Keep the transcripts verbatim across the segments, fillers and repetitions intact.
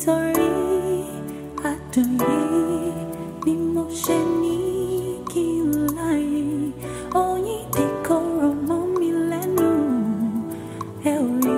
nítorí adùn yìí ni mo ṣe ní kí n láyé oyin tí korò mọ́ mi lẹ́nu ẹ ò rí.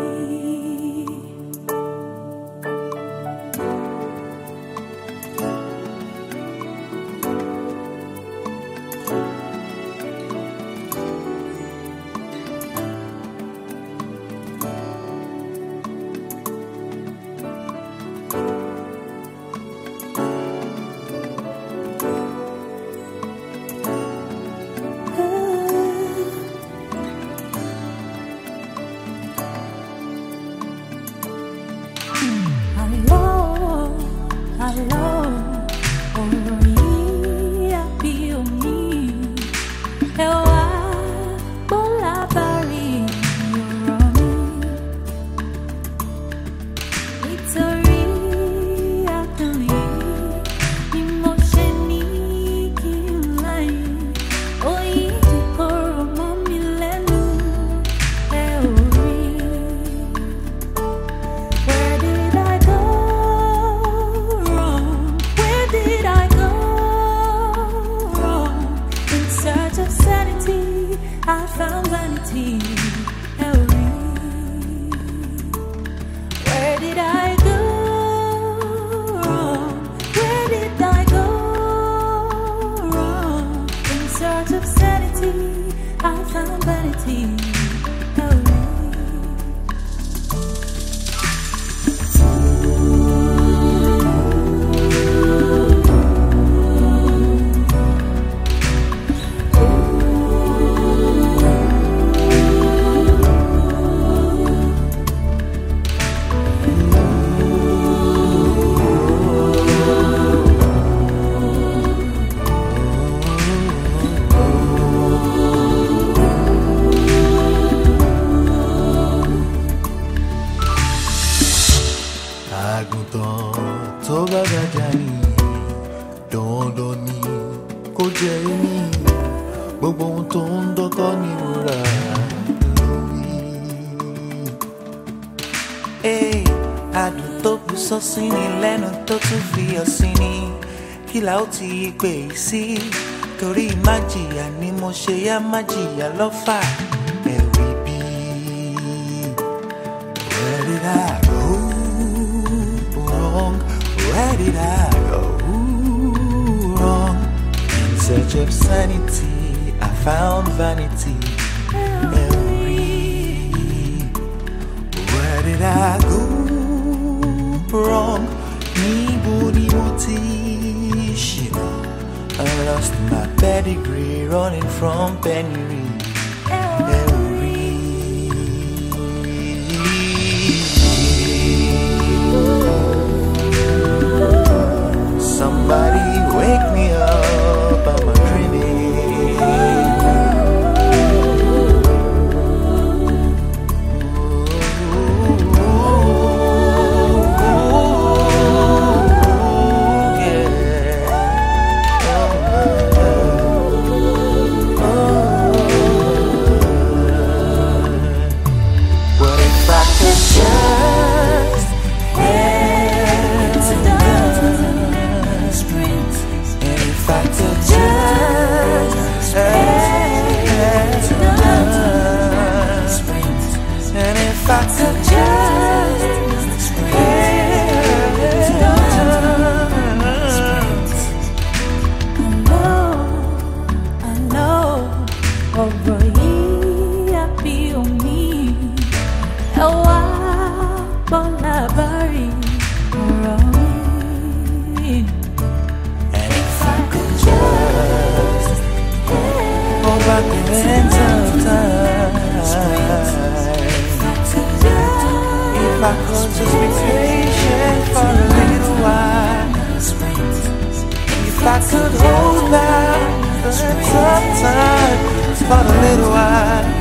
Hello, ọ̀rọ̀ yìí àbí omi, ẹ wá bó lábàárí ọ̀rọ̀ mi. Nítorí adùn yìí ni mo ṣe ní kí n láyé, oyin tí korò mọ́ mi lẹ́nu, ẹ ò rí. Where did I go? I found vanity, Ellie. Where did I go wrong? Where did I go wrong? In search of sanity, I found vanity, Ellie. Àgùntàn tó bá gàjà ní dandan ni kó jẹ èmi, gbogbo ohun tó ń dọ́kọ́ ní wúrà lórí. Adùn tó kù sọ́sí ni lẹ́nu tó tún fi ọ̀sìn ni kí la ó ti pè é sí, torí má jìyà ni mo ṣe yá má jìyà lọ́fà ẹ̀rí bí. Where did I go wrong? Where did I go wrong? In search of sanity, I found vanity. Every where did I go wrong? Níbo ni mo ti ṣìnà? I lost my pedigree running from penury. Somebody wake me up, I'm a dreaming. What if I could just head to the springs, and if I could just head to the springs, and if I could just head to the springs. I know, I know, ọ̀rọ̀ yìí àbí omi, ẹ wá bó lábàárí ọ̀rọ̀ mi. And if I could just go back in time, if I could just be patient for a little while, if I could hold back the tough time for a little while.